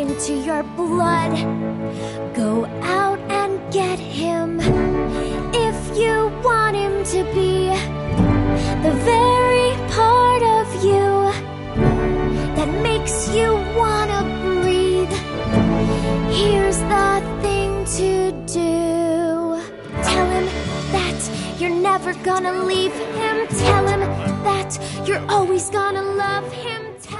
into your blood. Go out and get him if you want him to be the very part of you that makes you wanna breathe. Here's the thing to do. Tell him that you're never gonna leave him. Tell him that you're always gonna love him.